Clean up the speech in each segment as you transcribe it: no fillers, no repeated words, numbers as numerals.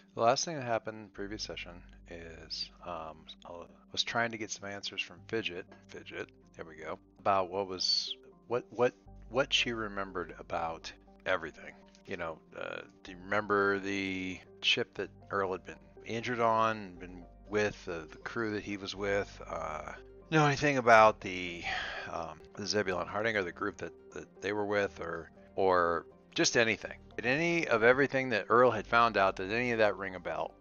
The last thing that happened in the previous session is I was trying to get some answers from Fidget, there we go, about what she remembered about everything. Do you remember the ship that Earl had been injured on, been with, the crew that he was with? Know anything about the Zebulon Harding or the group that they were with, or just anything? Did any of everything that Earl had found out, did any of that ring a bell?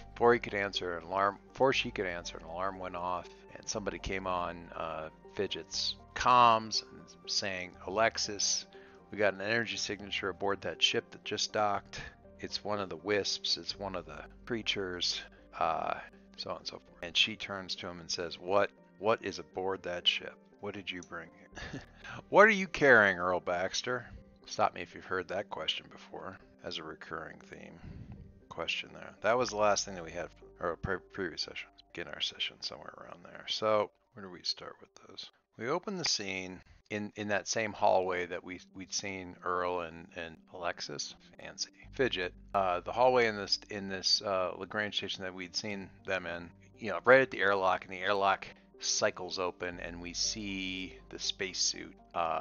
Before she could answer, an alarm went off, and somebody came on Fidget's comms saying, "Alexis, we got an energy signature aboard that ship that just docked. It's one of the wisps. It's one of the creatures." So on and so forth. And she turns to him and says, "What is aboard that ship? What did you bring here?" "What are you carrying, Earl Baxter?" Stop me if you've heard that question before, as a recurring theme question there. That was the last thing that we had, or previous session, beginner session, somewhere around there. So where do we start with those? We open the scene in that same hallway that we'd seen Earl and Alexis, fancy Fidget, the hallway in this Lagrange station that we'd seen them in, right at the airlock, and the airlock cycles open, and we see the spacesuit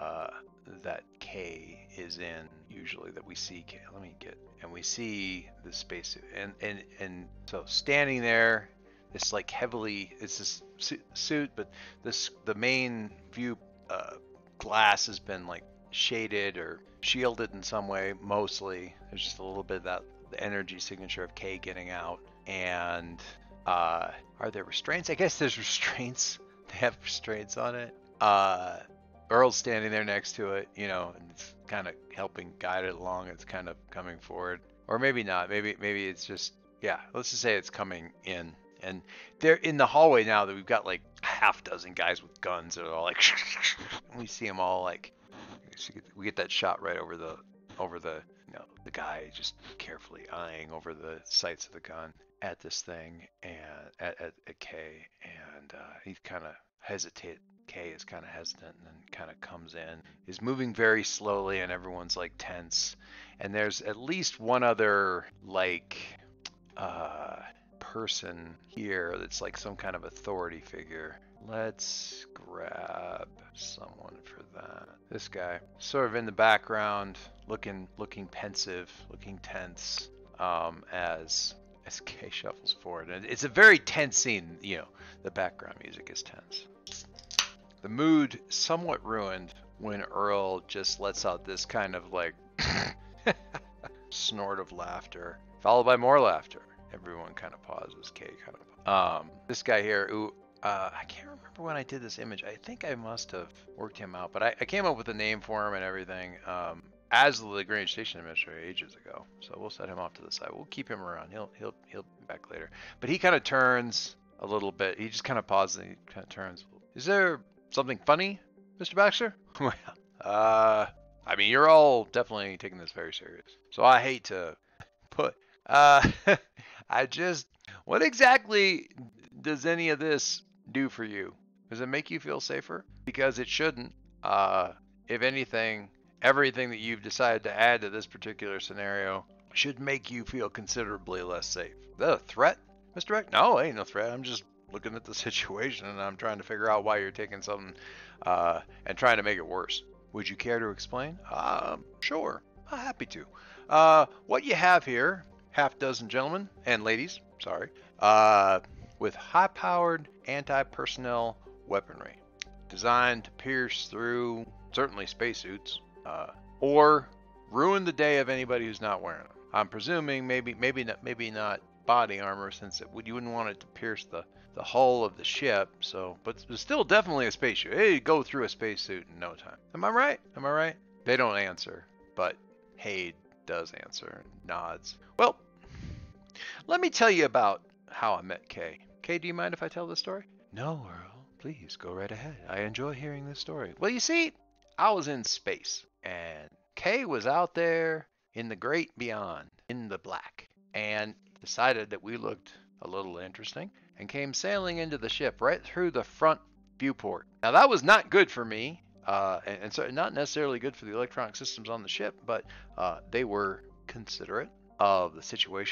that Kay is in, usually, that we see Kay. And we see the spacesuit, and so standing there, it's like heavily, it's this suit, but the main view glass has been like shaded or shielded in some way. Mostly, there's just a little bit of that the energy signature of Kay getting out, and are there restraints? I guess there's restraints. They have restraints on it. Earl's standing there next to it, and it's kind of helping guide it along. It's kind of coming forward, or maybe not. Maybe it's just, yeah. Let's just say it's coming in, and they're in the hallway now. That we've got like half dozen guys with guns that are all like, we see them all like, we get that shot right over the the guy just carefully eyeing over the sights of the gun at this thing, and at Kay, and he's kind of hesitate. Kay is kind of hesitant, and then kind of comes in, is moving very slowly, and everyone's like tense. And there's at least one other like uh, person here that's like some kind of authority figure. Let's grab someone for that. This guy, sort of in the background, looking pensive, looking tense, as Kay shuffles forward. And it's a very tense scene. The background music is tense. The mood somewhat ruined when Earl just lets out this kind of like snort of laughter, followed by more laughter. Everyone kind of pauses. Kay kind of. This guy here, who I can't remember when I did this image. I think I must have worked him out, but I came up with a name for him and everything. As the Lagrange Station Administrator ages ago, so we'll set him off to the side. We'll keep him around. He'll be back later. But he kind of turns a little bit. He just kind of pauses and he kind of turns. "Is there something funny, Mr. Baxter?" Well, I mean, you're all definitely taking this very serious. So I hate to put, I just, what exactly does any of this do for you? Does it make you feel safer? Because it shouldn't. If anything, everything that you've decided to add to this particular scenario should make you feel considerably less safe. Is that a threat, Mr. Beck? No, ain't no threat. I'm just looking at the situation, and I'm trying to figure out why you're taking something and trying to make it worse. Would you care to explain? Sure. Happy to. What you have here, half dozen gentlemen and ladies, sorry, with high-powered anti-personnel weaponry designed to pierce through certainly spacesuits, or ruin the day of anybody who's not wearing them. I'm presuming maybe not body armor, since you wouldn't want it to pierce the hull of the ship. So, but still definitely a spacesuit. It'd go through a spacesuit in no time. Am I right? Am I right? They don't answer, but Haid does answer and nods. Well, let me tell you about how I met Kay. Kay, do you mind if I tell this story? No, Earl. Please go right ahead. I enjoy hearing this story. Well, you see, I was in space, and Kay was out there in the great beyond, in the black, and decided that we looked a little interesting, and came sailing into the ship right through the front viewport. Now, that was not good for me, and so not necessarily good for the electronic systems on the ship, but they were considerate of the situation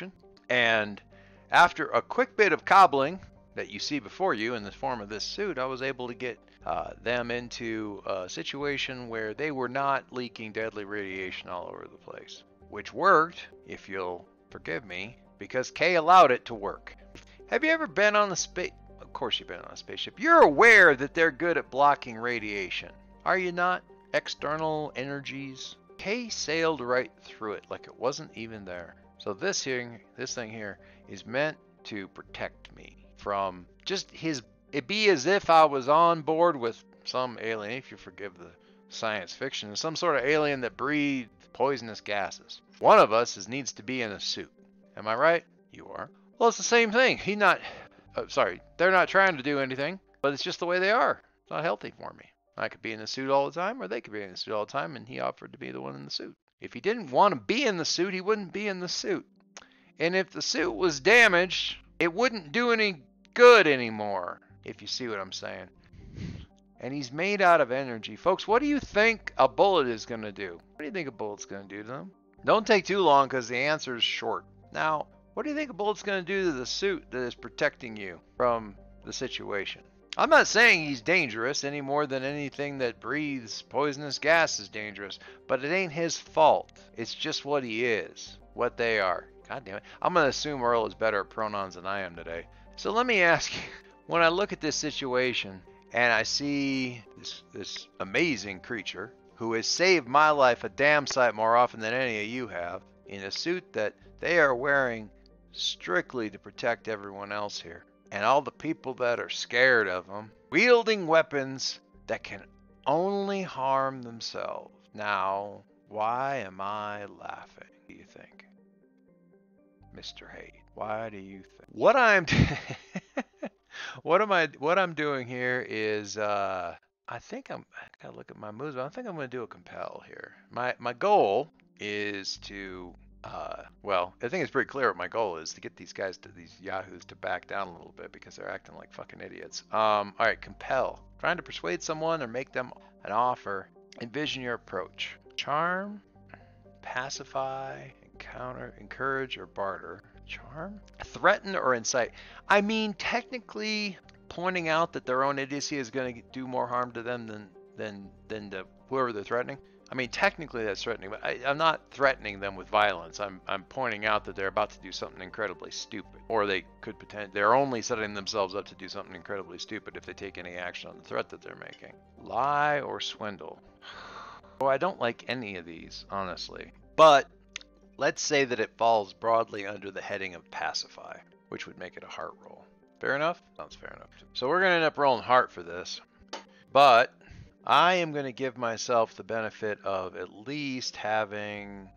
And after a quick bit of cobbling that you see before you in the form of this suit, I was able to get them into a situation where they were not leaking deadly radiation all over the place, which worked, if you'll forgive me, because Kay allowed it to work. Have you ever been on a space? Of course you've been on a spaceship. You're aware that they're good at blocking radiation, are you not? External energies. Kay sailed right through it like it wasn't even there. So this thing here is meant to protect me from just it'd be as if I was on board with some alien, if you forgive the science fiction, some sort of alien that breathed poisonous gases. One of us needs to be in a suit. Am I right? You are. Well, it's the same thing. They're not trying to do anything, but it's just the way they are. It's not healthy for me. I could be in the suit all the time, or they could be in the suit all the time, and he offered to be the one in the suit. If he didn't want to be in the suit, he wouldn't be in the suit. And if the suit was damaged, it wouldn't do any good anymore, if you see what I'm saying. And he's made out of energy. Folks, what do you think a bullet is going to do? What do you think a bullet's going to do to them? Don't take too long, because the answer is short. Now, what do you think a bullet's going to do to the suit that is protecting you from the situation? I'm not saying he's dangerous any more than anything that breathes poisonous gas is dangerous, but it ain't his fault. It's just what he is, what they are. God damn it. I'm going to assume Earl is better at pronouns than I am today. So let me ask you, when I look at this situation and I see this amazing creature who has saved my life a damn sight more often than any of you have, in a suit that they are wearing strictly to protect everyone else here, and all the people that are scared of them, wielding weapons that can only harm themselves. Now, why am I laughing, do you think? Mr. Haid, why do you think? What I'm doing here is I gotta look at my moves, but I think I'm gonna do a compel here. My goal is to well, I think it's pretty clear what my goal is, to get these yahoos to back down a little bit because they're acting like fucking idiots. All right, compel. Trying to persuade someone or make them an offer. Envision your approach. Charm, pacify, encounter, encourage, or barter. Charm? Threaten or incite. I mean, technically, pointing out that their own idiocy is going to do more harm to them than whoever they're threatening. I mean, technically that's threatening, but I'm not threatening them with violence. I'm pointing out that they're about to do something incredibly stupid, or they're only setting themselves up to do something incredibly stupid if they take any action on the threat that they're making. Lie or swindle. Oh, I don't like any of these, honestly. But let's say that it falls broadly under the heading of pacify, which would make it a heart roll. Fair enough? Sounds fair enough. So we're going to end up rolling heart for this. But I am going to give myself the benefit of at least having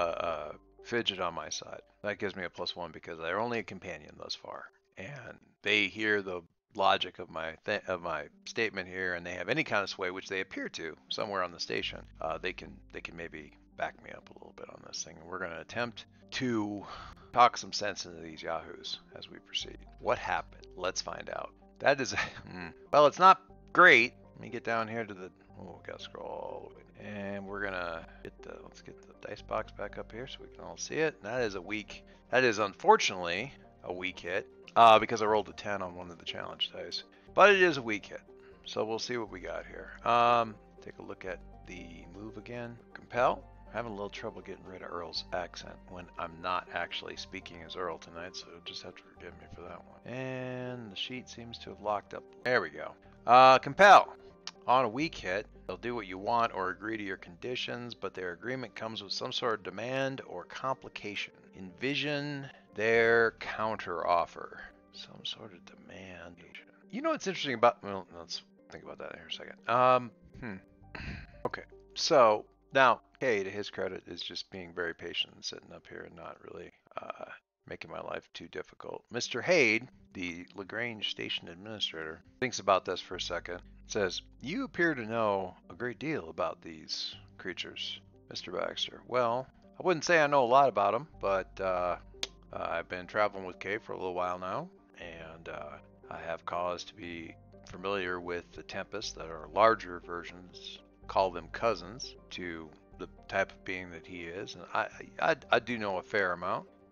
Fidget on my side. That gives me a +1 because they're only a companion thus far. And they hear the logic of my statement here, and they have any kind of sway, which they appear to somewhere on the station. They can maybe back me up a little bit on this thing. And we're going to attempt to talk some sense into these yahoos as we proceed. What happened? Let's find out. That is, well, it's not great. Let me get down here to the, gotta scroll all the way. And we're gonna let's get the dice box back up here so we can all see it. And that is unfortunately a weak hit, because I rolled a 10 on one of the challenge dice. But it is a weak hit. So we'll see what we got here. Take a look at the move again. Compel. I'm having a little trouble getting rid of Earl's accent when I'm not actually speaking as Earl tonight, so you'll just have to forgive me for that one. And the sheet seems to have locked up. There we go. Compel. On a weak hit, they'll do what you want or agree to your conditions, but their agreement comes with some sort of demand or complication. Envision their counter offer. Some sort of demand. You know what's interesting about, well, let's think about that here a second. Okay, so now Kay, to his credit, is just being very patient and sitting up here and not really making my life too difficult. Mr. Haid, the Lagrange station administrator, thinks about this for a second. Says, you appear to know a great deal about these creatures, Mr. Baxter. Well, I wouldn't say I know a lot about them, but I've been traveling with Kay for a little while now, and I have cause to be familiar with the Tempests that are larger versions, call them cousins, to the type of being that he is. And I do know a fair amount.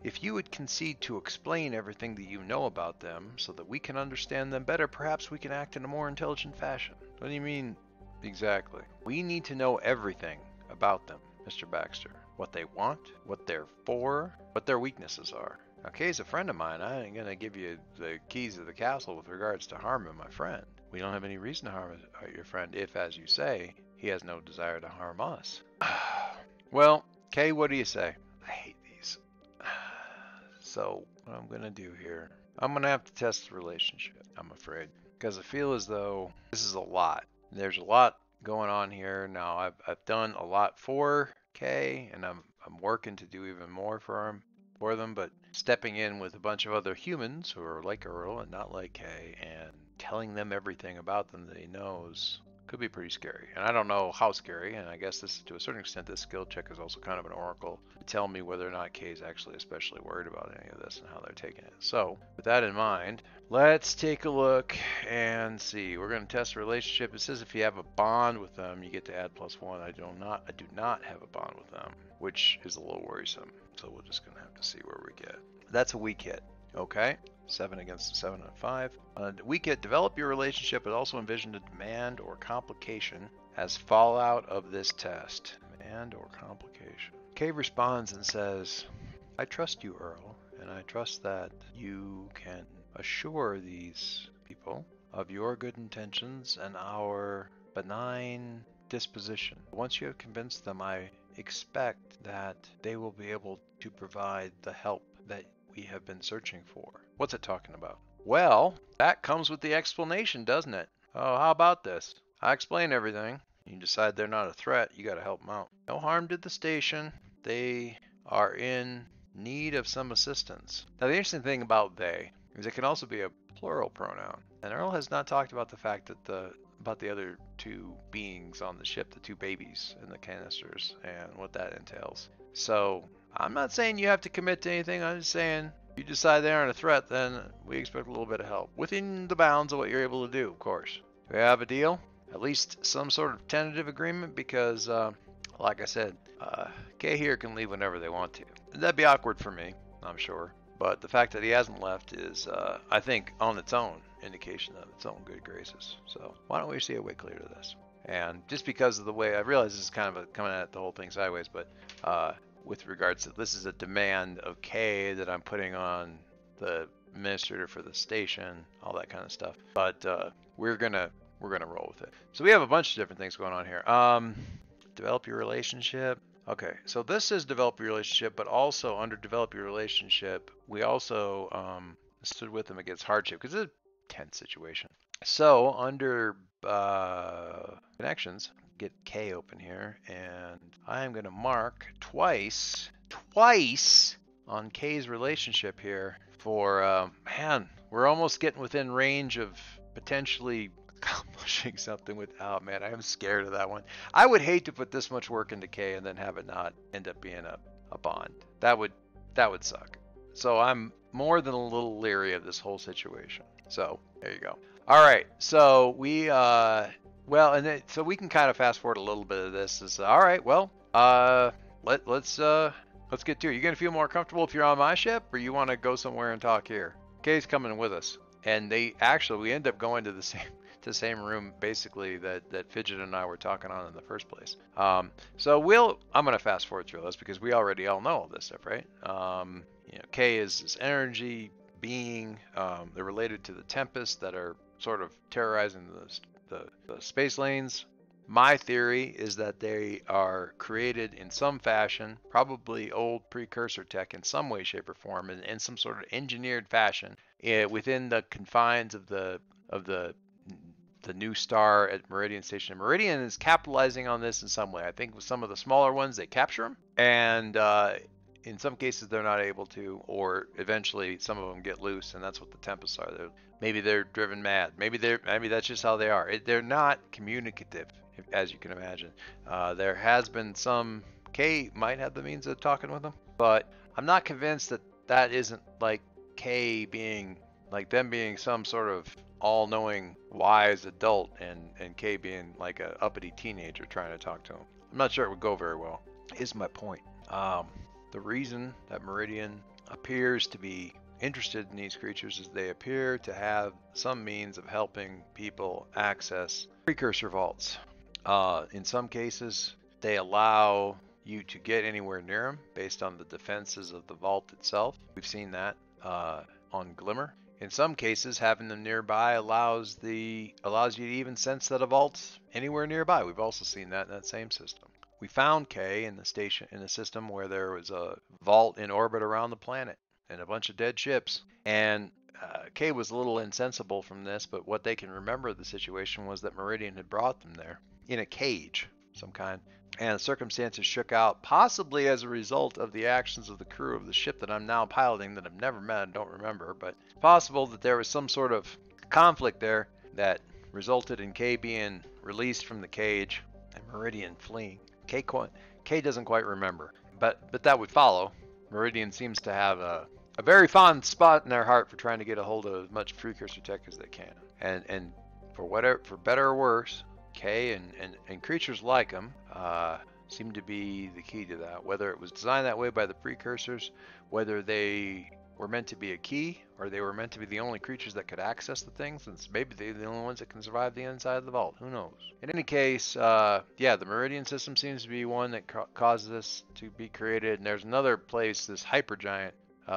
If you would concede to explain everything that you know about them so that we can understand them better, perhaps we can act in a more intelligent fashion. What do you mean exactly? We need to know everything about them, Mr. Baxter. What they want, what they're for, what their weaknesses are. Now, Kay's a friend of mine. I ain't gonna give you the keys of the castle with regards to harming my friend. We don't have any reason to harm your friend if, as you say, he has no desire to harm us. Well, Kay, what do you say? I hate these. So, what I'm gonna do here, I'm gonna have to test the relationship, I'm afraid. Because I feel as though this is a lot. There's a lot going on here. Now, I've done a lot for Kay, and I'm working to do even more for them, but stepping in with a bunch of other humans who are like Earl and not like Kay and telling them everything about them that he knows could be pretty scary. And I don't know how scary, and I guess this, to a certain extent, this skill check is also kind of an oracle to tell me whether or not Kay's actually especially worried about any of this and how they're taking it. So, with that in mind, let's take a look and see. We're going to test the relationship. It says if you have a bond with them, you get to add +1. I do not have a bond with them, which is a little worrisome. So we're just going to have to see where we get. That's a weak hit. Okay. 7 against a 7 and 5. Weak hit, develop your relationship, but also envision a demand or complication as fallout of this test. Demand or complication. Kay responds and says, I trust you, Earl, and I trust that you can assure these people of your good intentions and our benign disposition. Once you have convinced them, I expect that they will be able to provide the help that we have been searching for. What's it talking about? Well, that comes with the explanation, doesn't it? Oh, how about this? I explain everything. You decide they're not a threat, you gotta help them out. No harm to the station. They are in need of some assistance. Now, the interesting thing about they is it can also be a plural pronoun. And Earl has not talked about the fact that about the other two beings on the ship, the two babies in the canisters, and what that entails. So, I'm not saying you have to commit to anything. I'm just saying if you decide they aren't a threat, then we expect a little bit of help. Within the bounds of what you're able to do, of course. Do we have a deal? At least some sort of tentative agreement? Because, like I said, Kay here can leave whenever they want to. That'd be awkward for me, I'm sure. But the fact that he hasn't left is, I think, on its own, indication of its own good graces. So why don't we see a way clear to this? And just because of the way, I realize this is kind of coming at the whole thing sideways, but with regards to this is a demand of Kay that I'm putting on the administrator for the station, all that kind of stuff. But we're gonna roll with it. So we have a bunch of different things going on here. Develop your relationship. Okay, so this is develop your relationship, but also under develop your relationship, we also stood with them against hardship because it's a tense situation. So under connections, get K open here, and I am going to mark twice on K's relationship here for, man, we're almost getting within range of potentially accomplishing something with, oh man, I am scared of that one. I would hate to put this much work into K and then have it not end up being a bond. That would suck. So I'm more than a little leery of this whole situation. So there you go. All right, so we well, and then, so we can kind of fast forward a little bit of this. Is all right. Well, let's get to it. You gonna feel more comfortable if you're on my ship, or you want to go somewhere and talk here? Kay's coming with us, and we end up going to the same room basically that Fidget and I were talking on in the first place. So I'm gonna fast forward through this because we already all know all this stuff, right? Kay is this energy being. They're related to the Tempest that are sort of terrorizing the space lanes. My theory is that they are created in some fashion, probably old precursor tech in some way, shape, or form, in some sort of engineered fashion within the confines of the new star at Meridian Station. Meridian is capitalizing on this in some way. I think with some of the smaller ones, they capture them, and in some cases they're not able to, or eventually some of them get loose, and that's what the Tempests are. Maybe they're driven mad. Maybe that's just how they are. They're not communicative, as you can imagine. There has been some. Kay might have the means of talking with them, but I'm not convinced that isn't like Kay being like them being some sort of all-knowing, wise adult, and Kay being like a uppity teenager trying to talk to him. I'm not sure it would go very well. Is my point. The reason that Meridian appears to be interested in these creatures is they appear to have some means of helping people access precursor vaults. In some cases, they allow you to get anywhere near them based on the defenses of the vault itself. We've seen that on Glimmer. In some cases, having them nearby allows you to even sense that a vault's anywhere nearby. We've also seen that in that same system. We found K in the system where there was a vault in orbit around the planet and a bunch of dead ships. And K was a little insensible from this, but what they can remember of the situation was that Meridian had brought them there in a cage of some kind. And circumstances shook out, possibly as a result of the actions of the crew of the ship that I'm now piloting that I've never met and don't remember. But it's possible that there was some sort of conflict there that resulted in K being released from the cage and Meridian fleeing. K doesn't quite remember, but that would follow. Meridian seems to have a very fond spot in their heart for trying to get a hold of as much precursor tech as they can. And for better or worse, K and creatures like them seem to be the key to that. Whether it was designed that way by the precursors, whether they were meant to be a key, or they were meant to be the only creatures that could access the things, and maybe they're the only ones that can survive the inside of the vault. Who knows? In any case, yeah, the Meridian system seems to be one that causes this to be created. And there's another place, this hypergiant,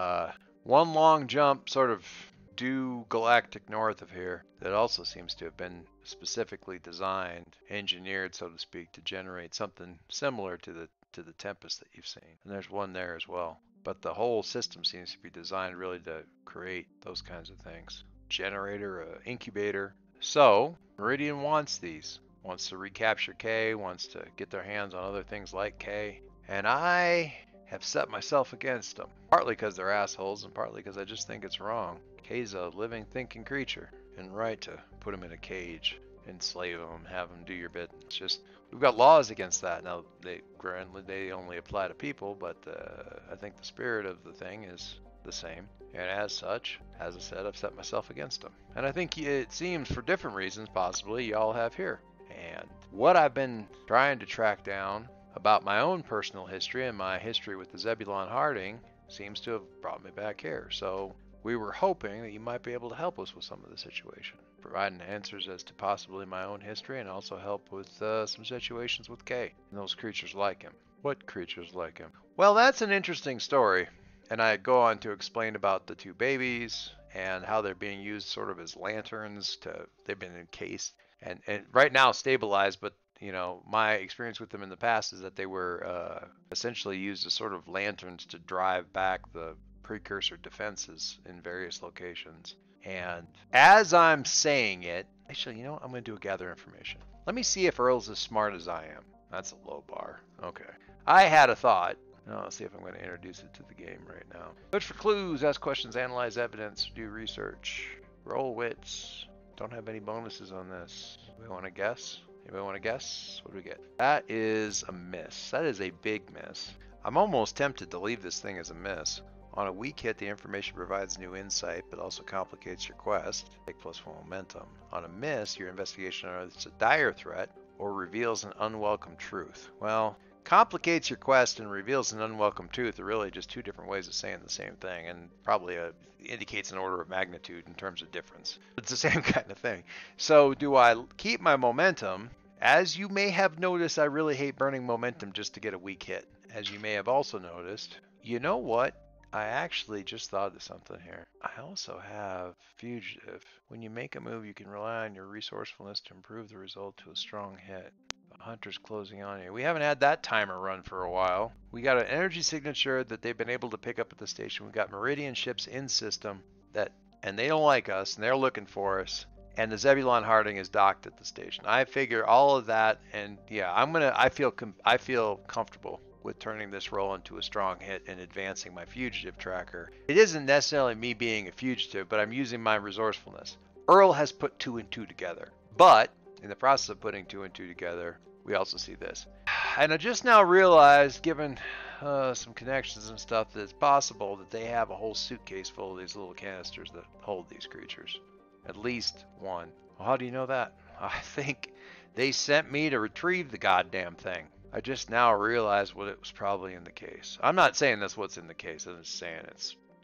one long jump sort of due galactic north of here, that also seems to have been specifically designed, engineered, so to speak, to generate something similar to the Tempest that you've seen. And there's one there as well. But the whole system seems to be designed really to create those kinds of things. Generator, incubator. So Meridian wants these. Wants to recapture K, wants to get their hands on other things like K. And I have set myself against them. Partly because they're assholes, and partly because I just think it's wrong. K's a living, thinking creature, and right to put him in a cage, enslave him, have him do your bit. It's just, we've got laws against that. Now, they only apply to people, but I think the spirit of the thing is the same. And as such, as I said, I've set myself against them. And I think it seems for different reasons, possibly, y'all have here. And what I've been trying to track down about my own personal history and my history with the Zebulon Harding seems to have brought me back here. So we were hoping that you might be able to help us with some of the situation, providing answers as to possibly my own history, and also help with some situations with K and those creatures like him. What creatures like him? Well, that's an interesting story, and I go on to explain about the two babies and how they're being used sort of as lanterns. They've been encased and right now stabilized, but you know, my experience with them in the past is that they were essentially used as sort of lanterns to drive back the precursor defenses in various locations. And as I'm saying it, actually, you know what? I'm going to do a gather information. Let me see if Earl's as smart as I am. That's a low bar. Okay. I had a thought. Now, let's see if I'm going to introduce it to the game right now. Search for clues, ask questions, analyze evidence, do research, roll wits. Don't have any bonuses on this. We want to guess? Anybody want to guess? What do we get? That is a miss. That is a big miss. I'm almost tempted to leave this thing as a miss. On a weak hit, the information provides new insight, but also complicates your quest. Take +1 momentum. On a miss, your investigation unearths a dire threat or reveals an unwelcome truth. Well, complicates your quest and reveals an unwelcome truth are really just two different ways of saying the same thing, and probably indicates an order of magnitude in terms of difference. It's the same kind of thing. So do I keep my momentum? As you may have noticed, I really hate burning momentum just to get a weak hit. As you may have also noticed, you know what? I actually just thought of something here. I also have Fugitive. When you make a move, you can rely on your resourcefulness to improve the result to a strong hit. The hunter's closing on you. We haven't had that timer run for a while. We got an energy signature that they've been able to pick up at the station. We got Meridian ships in system and they don't like us, and they're looking for us. And the Zebulon Harding is docked at the station. I figure all of that, and yeah, I feel comfortable with turning this roll into a strong hit and advancing my fugitive tracker. It isn't necessarily me being a fugitive, but I'm using my resourcefulness. Earl has put 2 and 2 together, but in the process of putting 2 and 2 together, we also see this. And I just now realized, given some connections and stuff, that it's possible that they have a whole suitcase full of these little canisters that hold these creatures. At least one. Well, how do you know that? I think they sent me to retrieve the goddamn thing. I just now realized what it was probably in the case. I'm not saying that's what's in the case. I'm just saying it's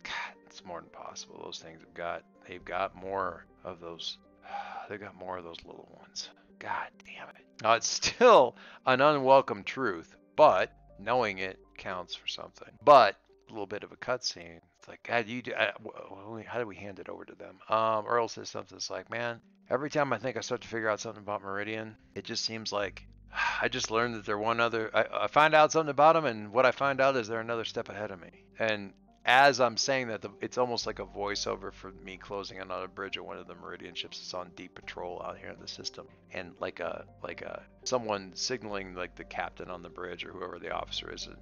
God, it's more than possible. Those things they've got more of those. They've got more of those little ones. God damn it. Now, it's still an unwelcome truth, but knowing it counts for something. But a little bit of a cutscene. It's like, God, how do we hand it over to them? Earl says something that's like, man, every time I think I start to figure out something about Meridian, it just seems like I just learned that they're one other. I find out something about them, and what I find out is they're another step ahead of me. And as I'm saying that, it's almost like a voiceover for me closing another bridge of one of the Meridian ships that's on deep patrol out here in the system, and like a someone signaling like the captain on the bridge or whoever the officer is,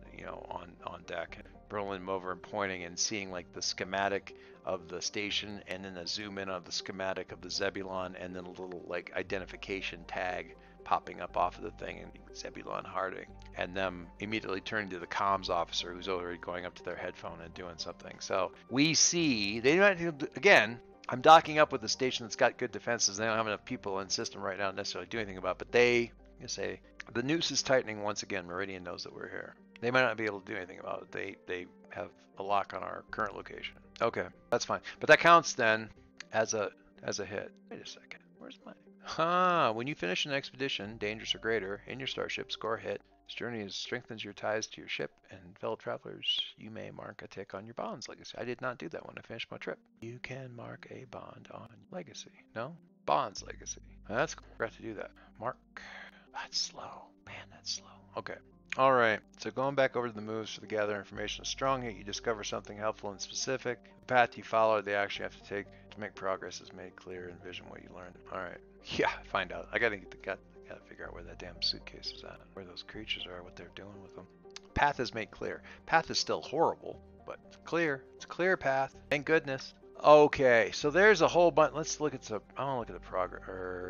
on deck, rolling him over and pointing and seeing like the schematic of the station, and then a zoom in on the schematic of the Zebulon, and then a little like identification tag popping up off of the thing, and Zebulon Harding, and them immediately turning to the comms officer who's already going up to their headphone and doing something. So we see again, I'm docking up with a station that's got good defenses. They don't have enough people in the system right now to necessarily do anything about it, but they say the noose is tightening once again. Meridian knows that we're here. They might not be able to do anything about it. They have a lock on our current location. Okay, that's fine. But that counts then as a hit. Wait a second. Where's my... When you finish an expedition, dangerous or greater, in your starship, score a hit. This journey strengthens your ties to your ship and fellow travelers. You may mark a tick on your bond's legacy. I did not do that when I finished my trip. You can mark a bond on legacy. No? Bond's legacy. That's cool. Forgot to do that. Mark. That's slow. Man, that's slow. Okay. All right. So going back over to the moves for the gather information. A strong hit, you discover something helpful and specific. The path you follow, the action you have to take to make progress is made clear. Envision what you learned. All right. Yeah, find out. I gotta figure out where that damn suitcase is at, where those creatures are, what they're doing with them. Path is made clear. Path is still horrible, but it's clear. It's a clear path. Thank goodness. Okay, so there's a whole bunch. Let's look at some. I want to look at the progress.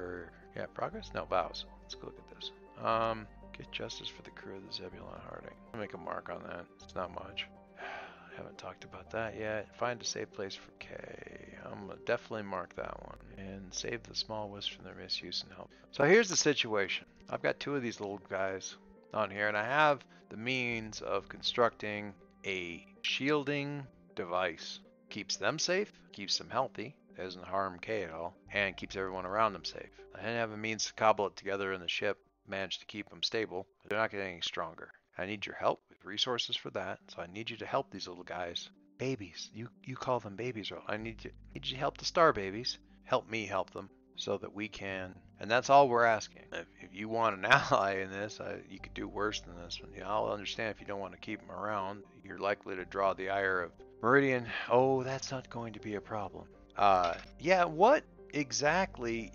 Progress? No, vows. Let's go look at this. Get justice for the crew of the Zebulon Harding. I'll make a mark on that. It's not much. Haven't talked about that yet. Find a safe place for K. I'm gonna definitely mark that one. And save the small wisps from their misuse and help. So here's the situation. I've got two of these little guys on here, and I have the means of constructing a shielding device. Keeps them safe, keeps them healthy, doesn't harm K at all, and keeps everyone around them safe. I didn't have a means to cobble it together in the ship, manage to keep them stable, but they're not getting any stronger. I need your help with resources for that, so I need you to help these little guys. Babies. You call them babies, Earl. I need you to help the star babies. Help me help them so that we can, and that's all we're asking. If you want an ally in this, you could do worse than this. I'll understand if you don't want to keep them around. You're likely to draw the ire of Meridian. Oh, that's not going to be a problem. Yeah, what exactly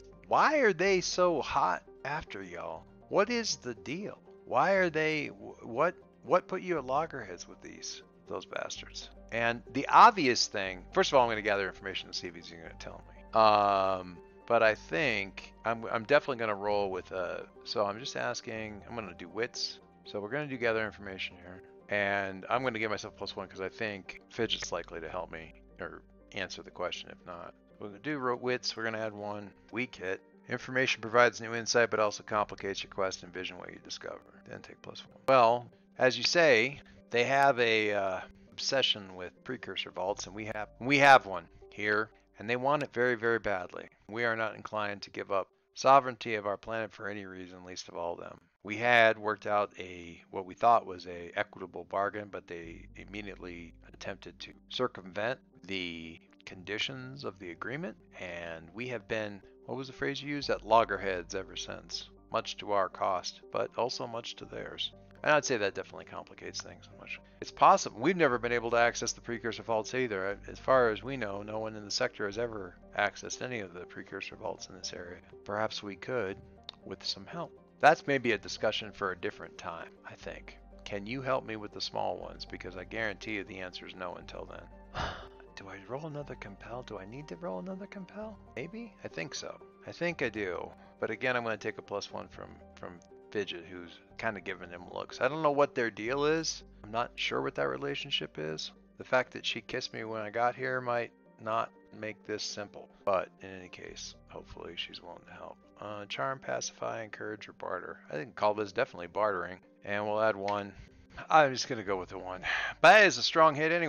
why are they so hot after y'all? What is the deal? Why are they, what put you at loggerheads with those bastards? And the obvious thing, first of all, I'm going to gather information to see if he's going to tell me. But I think I'm definitely going to roll with, so I'm just asking, I'm going to do wits. So we're going to do gather information here. And I'm going to give myself +1 because I think Fidget's likely to help me or answer the question if not. We're going to do wits, we're going to add 1. Weak hit. Information provides new insight, but also complicates your quest. Envision what you discover. Then take +1. Well, as you say, they have a obsession with precursor vaults, and we have one here, and they want it very, very badly. We are not inclined to give up sovereignty of our planet for any reason, least of all them. We had worked out what we thought was a equitable bargain, but they immediately attempted to circumvent the conditions of the agreement, and we have been, what was the phrase you used, at loggerheads ever since, much to our cost, but also much to theirs. And I'd say that definitely complicates things much. It's possible we've never been able to access the precursor vaults either. As far as we know, no one in the sector has ever accessed any of the precursor vaults in this area. Perhaps we could with some help. That's maybe a discussion for a different time, I think. Can you help me with the small ones? Because I guarantee you the answer is no until then. Do I roll another compel? Do I need to roll another compel? Maybe? I think so. I think I do. But again, I'm going to take a +1 from Fidget, who's kind of giving him looks. I don't know what their deal is. I'm not sure what that relationship is. The fact that she kissed me when I got here might not make this simple. But in any case, hopefully she's willing to help. Charm, pacify, encourage, or barter. I think Kalba is definitely bartering. And we'll add 1. I'm just going to go with the 1. But that is a strong hit anyway.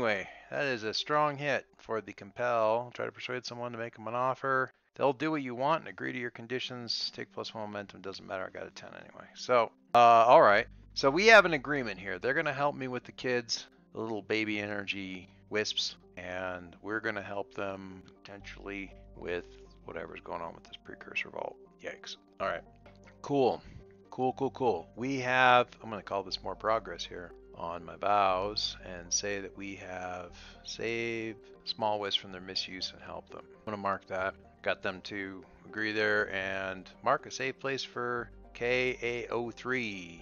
That is a strong hit for the compel. Try to persuade someone to make them an offer. They'll do what you want and agree to your conditions. Take +1 momentum. Doesn't matter. I got a 10 anyway. So, all right. So we have an agreement here. They're going to help me with the kids, the little baby energy wisps, and we're going to help them potentially with whatever's going on with this precursor vault. Yikes. All right. Cool. Cool. We have, I'm going to call this more progress here on my vows and say that we have saved small wisps from their misuse and help them. I'm going to mark that. Got them to agree there and mark a safe place for KA03.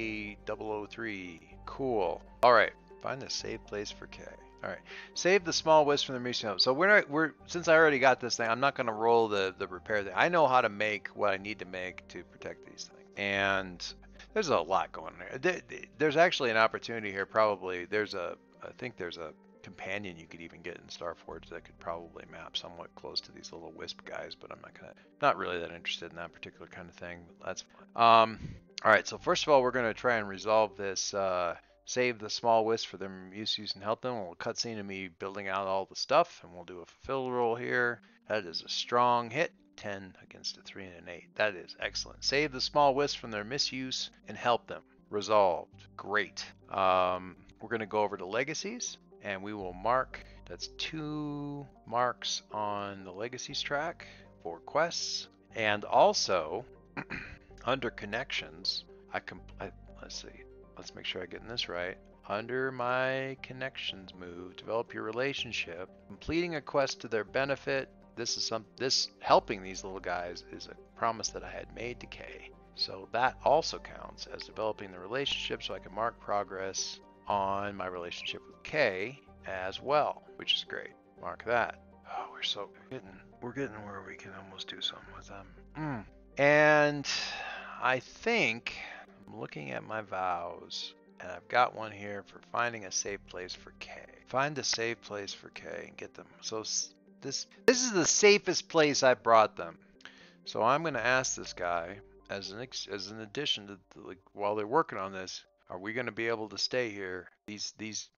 A003. Cool. All right. Find a safe place for K. All right. Save the small wisp from the misuse. So we're since I already got this thing, I'm not going to roll the repair thing. I know how to make what I need to make to protect these things. And there's a lot going on there. There's actually an opportunity here. Probably I think there's a companion you could even get in Starforge that could probably map somewhat close to these little wisp guys, but I'm not really that interested in that particular kind of thing. That's fine. All right, so first of all, we're going to try and resolve this. Save the small wisp for their misuse and help them. We'll cutscene of me building out all the stuff, and we'll do a fulfill roll here. That is a strong hit. 10 against a 3 and an 8. That is excellent. Save the small wisp from their misuse and help them. Resolved. Great. We're going to go over to legacies, and we will mark. That's 2 marks on the legacies track for quests, and also under connections, let's see. Let's make sure I'm getting this right. Under my connections move, develop your relationship. Completing a quest to their benefit. This helping these little guys is a promise that I had made to Kay. So that also counts as developing the relationship, so I can mark progress on my relationship with Kay as well, which is great. Mark that. Oh, we're getting where we can almost do something with them. And I think I'm looking at my vows, and I've got one here for finding a safe place for Kay. Find a safe place for Kay and get them. So this is the safest place I brought them. So I'm going to ask this guy as an addition to like while they're working on this, are we going to be able to stay here? These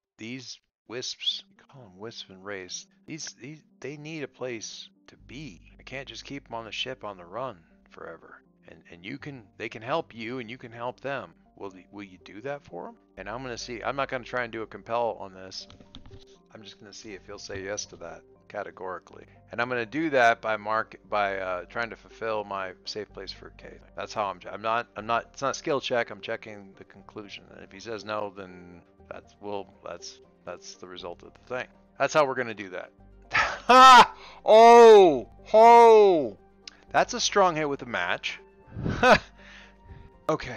wisps, we call them wisp and race. They need a place to be. I can't just keep them on the ship on the run forever. And they can help you and you can help them. Will you do that for them? And I'm going to see. I'm not going to try and do a compel on this. I'm just going to see if he'll say yes to that categorically. And I'm going to do that by trying to fulfill my safe place for K. That's how I'm not, it's not a skill check. I'm checking the conclusion. And if he says no, then that's the result of the thing. That's how we're going to do that. Ha! Oh! Ho! That's a strong hit with a match. Okay.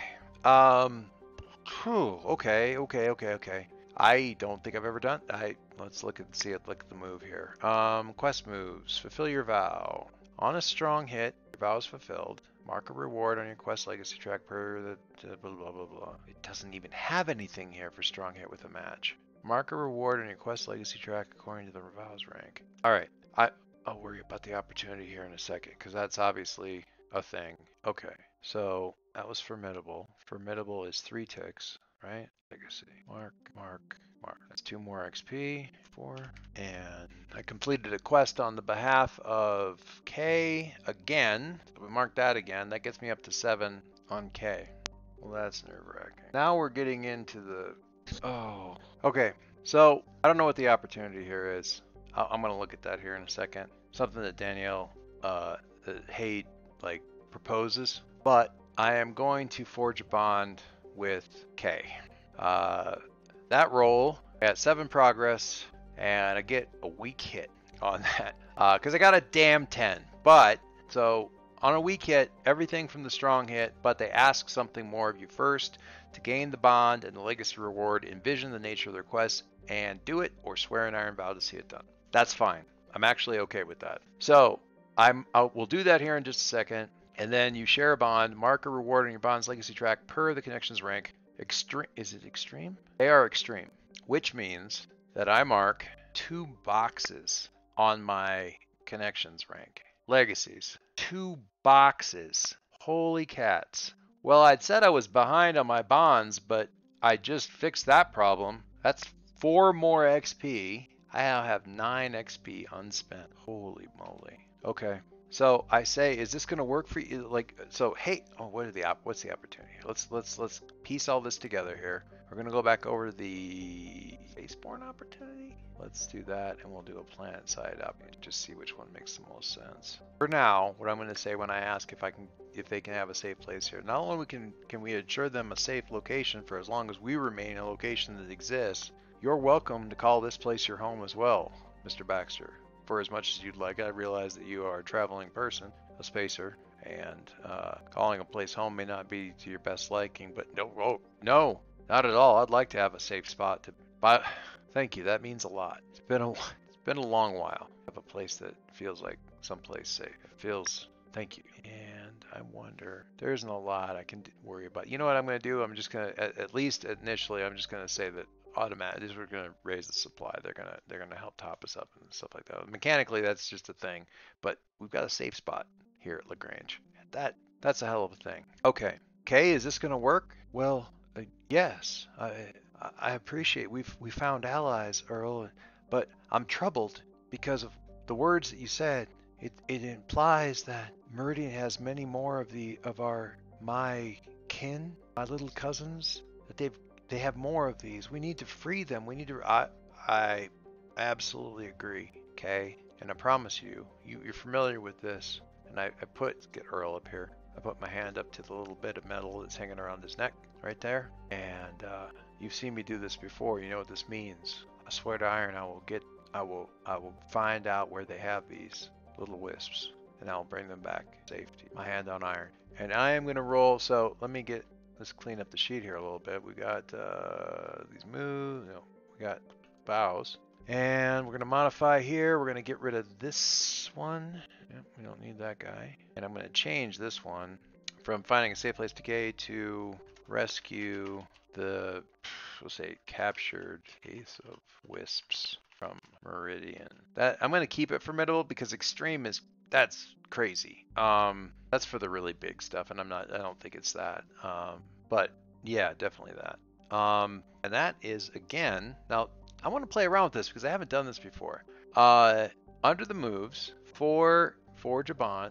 Okay. I don't think I've ever done. Let's look at the move here. Quest moves. Fulfill your vow. On a strong hit, your vow is fulfilled. Mark a reward on your quest legacy track per the blah blah blah. It doesn't even have anything here for strong hit with a match. Mark a reward on your quest legacy track according to the vow's rank. All right. I'll worry about the opportunity here in a second because that's obviously a thing. Okay. So that was formidable. Formidable is 3 ticks, right? Legacy. Mark. That's 2 more XP. 4. And I completed a quest on the behalf of K again. So we mark that again. That gets me up to 7 on K. Well, that's nerve-wracking. Now we're getting into the... Oh. Okay. So I don't know what the opportunity here is. I'm going to look at that here in a second. Something that Danielle Haid proposes. But I am going to forge a bond with K. That roll, I got 7 progress, and I get a weak hit on that. Because I got a damn 10. But, so, on a weak hit, everything from the strong hit, but they ask something more of you first. To gain the bond and the legacy reward, envision the nature of the request, and do it, or swear an iron vow to see it done. That's fine. I'm actually okay with that. So, we'll do that here in just a second. And then you share a bond, mark a reward on your bond's legacy track per the connection's rank. Extreme, is it extreme? They are extreme, which means that I mark 2 boxes on my connections rank. Legacies. 2 boxes. Holy cats. Well, I'd said I was behind on my bonds, but I just fixed that problem. That's 4 more XP I now have 9 XP unspent. Holy moly. Okay. So I say, is this going to work for you? Like, so hey, oh, what's the opportunity? Let's piece all this together here. We're going to go back over to the Spaceborne opportunity. Let's do that, and we'll do a planet side up and just see which one makes the most sense. For now, what I'm going to say when I ask if they can have a safe place here, not only can we assure them a safe location for as long as we remain a location that exists, you're welcome to call this place your home as well, Mr. Baxter. For as much as you'd like, I realize that you are a traveling person, a spacer, and calling a place home may not be to your best liking, but no, not at all. I'd like to have a safe spot to. But thank you. That means a lot. It's been a long while. I have a place that feels like someplace safe. It feels. Thank you. And I wonder. There isn't a lot I can worry about. You know what I'm going to do? I'm just going to, at least initially, I'm just going to say that automatic. We're going to raise the supply. They're gonna help top us up and stuff like that. Mechanically, that's just a thing. But we've got a safe spot here at Lagrange. That's a hell of a thing. Okay. Kay, is this gonna work? Well, yes. I appreciate we found allies, Earl, but I'm troubled because of the words that you said. It implies that Meridian has many more of my kin, my little cousins, that they have more of these. We need to free them. We need to. I absolutely agree, Kay. And I promise you're familiar with this. And get Earl up here. I put my hand up to the little bit of metal that's hanging around his neck, right there. And you've seen me do this before. You know what this means. I swear to Iron, I will find out where they have these little wisps, and I'll bring them back safety. My hand on Iron. And I am gonna roll. So let's clean up the sheet here a little bit. We got these moves. No, we got bows. And we're going to modify here. We're going to get rid of this one. Yep, we don't need that guy. And I'm going to change this one from finding a safe place to decay to rescue the, we'll say, captured case of wisps from Meridian. That I'm going to keep it formidable because extreme that's crazy. That's for the really big stuff, and I don't think it's that. But yeah, definitely that. And that is, again, now I want to play around with this because I haven't done this before. Under the moves, forge a bond,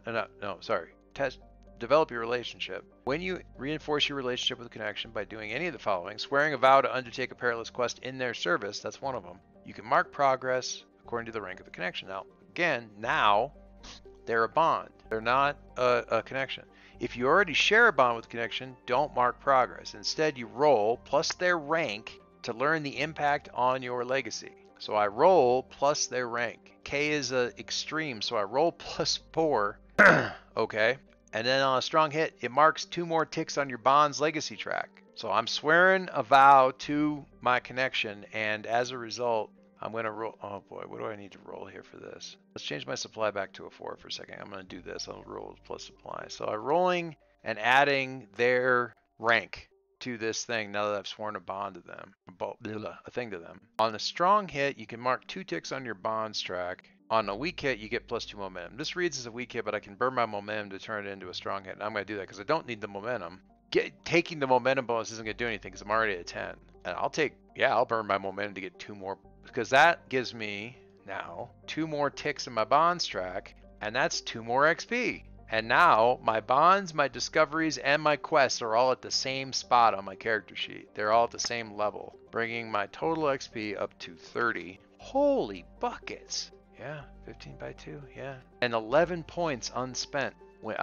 develop your relationship. When you reinforce your relationship with a connection by doing any of the following: swearing a vow to undertake a perilous quest in their service, that's one of them. You can mark progress according to the rank of the connection. Now, again, now they're a bond. They're not a connection. If you already share a bond with a connection, don't mark progress. Instead, you roll plus their rank to learn the impact on your legacy. So I roll plus their rank. K is a extreme, so I roll plus 4. Okay. And then on a strong hit, it marks 2 more ticks on your bond's legacy track. So I'm swearing a vow to my connection, and as a result, I'm going to roll. Oh boy, what do I need to roll here for this? Let's change my supply back to a 4 for a second. I'm going to do this. I'll roll plus supply. So I'm rolling and adding their rank to this thing now that I've sworn a bond to them, a thing to them. On a strong hit, you can mark 2 ticks on your bonds track. On a weak hit, you get plus 2 momentum. This reads as a weak hit, but I can burn my momentum to turn it into a strong hit. And I'm going to do that because I don't need the momentum. Taking the momentum bonus isn't going to do anything because I'm already at 10. And I'll burn my momentum to get 2 more, because that gives me now 2 more ticks in my bonds track, and that's 2 more XP. And now my bonds, my discoveries, and my quests are all at the same spot on my character sheet. They're all at the same level, bringing my total XP up to 30. Holy buckets. Yeah, 15 by 2, yeah. And 11 points unspent. When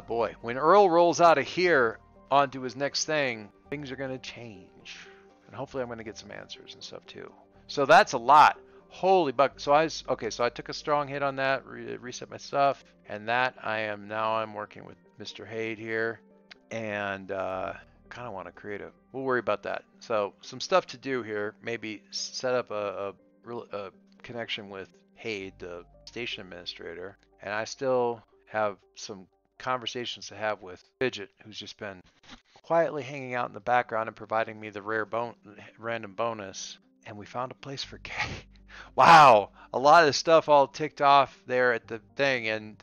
Earl rolls out of here onto his next thing, things are going to change. And hopefully I'm going to get some answers and stuff too. So that's a lot. Holy buck. So I took a strong hit on that, reset my stuff, and that I'm working with Mr. Hade here, and kind of want to create we'll worry about that. So some stuff to do here, maybe set up a connection with Hade, the station administrator, and I still have some conversations to have with Fidget, who's just been quietly hanging out in the background and providing me the random bonus. And we found a place for Kay. Wow, a lot of stuff all ticked off there at the thing, and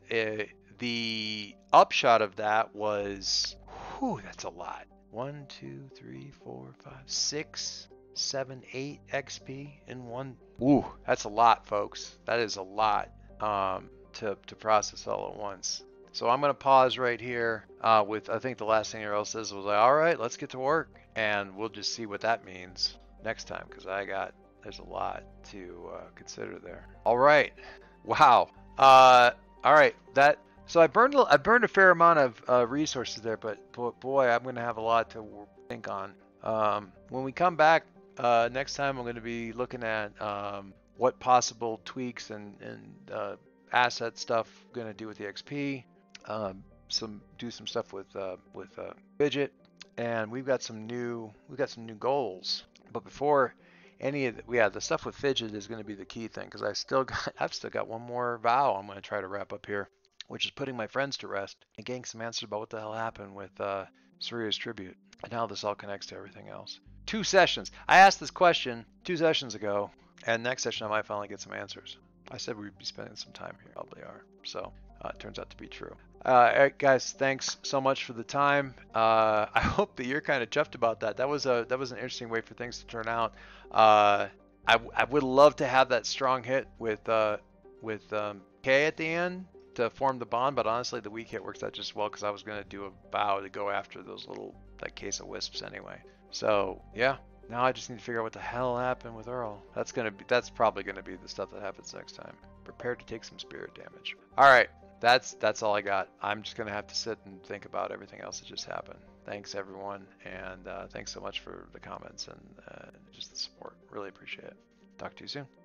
the upshot of that was, that's a lot. 1, 2, 3, 4, 5, 6 8 XP in one. Ooh, that's a lot, folks. That is a lot to process all at once. So I'm going to pause right here with, I think the last thing Earl says was like, all right, let's get to work. And we'll just see what that means next time, because there's a lot to consider there. All right. Wow. All right. So I burned a fair amount of resources there, but boy, I'm going to have a lot to think on. When we come back next time, I'm going to be looking at what possible tweaks and asset stuff I'm going to do with the XP. Do some stuff with Fidget, and we've got some new goals. But before any of the stuff with Fidget is going to be the key thing, because I've still got one more vow I'm going to try to wrap up here, which is putting my friends to rest and getting some answers about what the hell happened with Suria's tribute and how this all connects to everything else. 2 sessions. I asked this question 2 sessions ago, and next session I might finally get some answers. I said we'd be spending some time here. Probably are. So it turns out to be true. All right, guys, thanks so much for the time. I hope that you're kind of chuffed about that. That was an interesting way for things to turn out. I would love to have that strong hit with K at the end to form the bond, but honestly, the weak hit works out just well because I was going to do a vow to go after that case of wisps anyway. So yeah. Now I just need to figure out what the hell happened with Earl. That's probably gonna be the stuff that happens next time. Prepare to take some spirit damage. All right, that's all I got. I'm just gonna have to sit and think about everything else that just happened. Thanks everyone, and thanks so much for the comments and just the support. Really appreciate it. Talk to you soon.